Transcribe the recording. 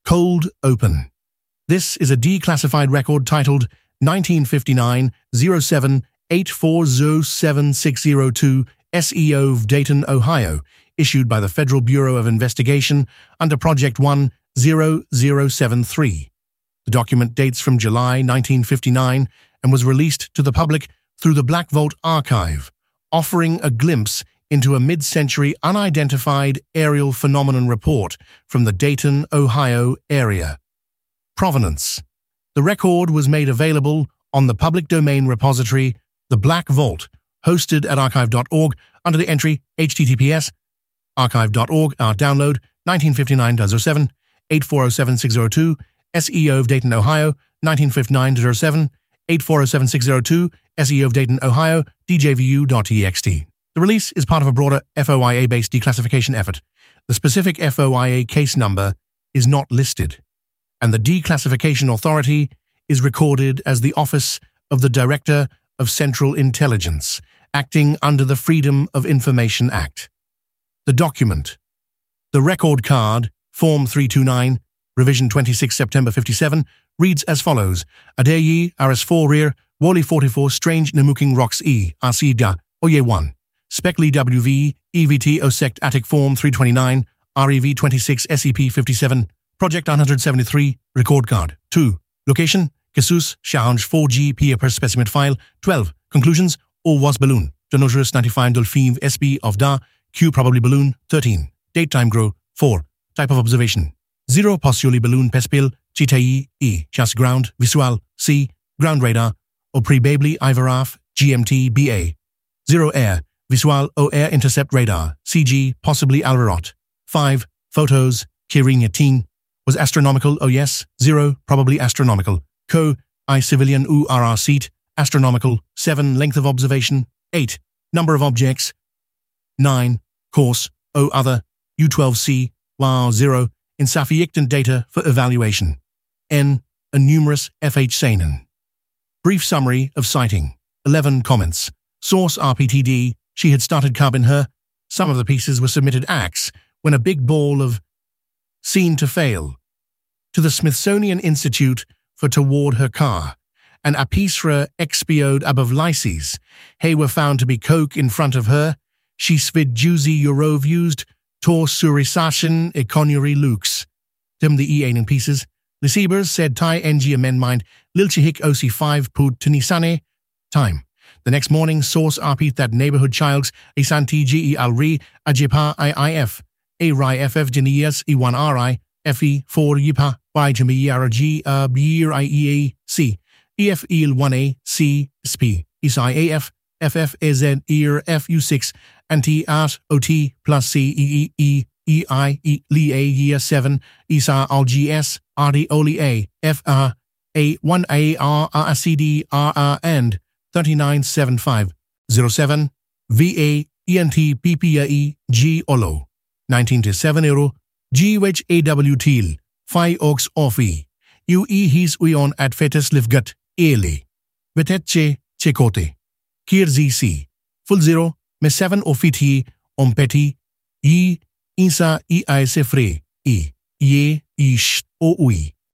Cold Open. This is a declassified record titled 1959-07-8407-602 SEO of Dayton, Ohio, issued by the Federal Bureau of Investigation under Project 10073. The document dates from July 1959 and was released to the public through the Black Vault Archive, offering a glimpse into a mid-century unidentified aerial phenomenon report from the Dayton, Ohio area. Provenance. The record was made available on the public domain repository, the Black Vault, hosted at archive.org under the entry https archive.org download 1959-07 8407-602 SEO of Dayton, Ohio 1959-07 8407-602 SEO of Dayton, Ohio djvu.txt. The release is part of a broader FOIA-based declassification effort. The specific FOIA case number is not listed, and the Declassification Authority is recorded as the Office of the Director of Central Intelligence, acting under the Freedom of Information Act. The document. The record card, Form 329, Revision 26 September 57, reads as follows: Adeyi RS4 Rear, Wally 44 Strange Namuking Rocks E, RC Oye 1. Speckley WV, EVT OSECT Attic Form 329, REV 26 SEP 57, Project 173, Record Card. 2. Location, Casus, Change 4G P per specimen file. 12. Conclusions, O was balloon. Denoturus 95 Dolphin SB of Da, Q probably balloon. 13. Date time grow. 4. Type of observation. 0 possibly balloon pespil, Chitai E, just ground, visual, C, ground radar, or pre-bably Ivaraf, GMT BA. 0 air, visual O air intercept radar, CG, possibly Alvarot. 5. Photos, Kirin was astronomical, oh yes. 0, probably astronomical. Co, I civilian URR seat, astronomical. 7. Length of observation. 8. Number of objects. 9. Course, O other, U12C, WAR 0, insufficient data for evaluation. N. A numerous FH Sainen. Brief summary of sighting. 11 comments. Source RPTD, she had started carbon her. Some of the pieces were submitted AX when a big ball of seen to fail to the Smithsonian Institute for toward her car, and Apisra expiode above Lyces. Hey were found to be coke in front of her. She svid juicy Eurov used tor surisashin econuri lux. Them the eaning pieces. Lysebers said Tai NG amend mind Lilchihik OC 5 put Tunisane. Time. The next morning, source RP that neighborhood childs Isanti GE Alri Ajipa IIF A Rai FF Genias E1 RI FE 4 Yipa Y Jami Bir IEA C EF EL 1A C SP ISI AF FF AZ ER FU6 Anti Art OT plus C EI Li A Year 7 ISA LGS RD Oli A FR A1A RRCD RR and 3975 07 VA ENT PPAE G Olo 19-7 euro GWH AW Teal 5 Oaks Offi UE His Uyon at Fetus Livgut Ele Vetetche Chekote Kir ZC Full 0 Me 7 Ofiti Ompeti E Isa EI Sefre E Ye Ish Oui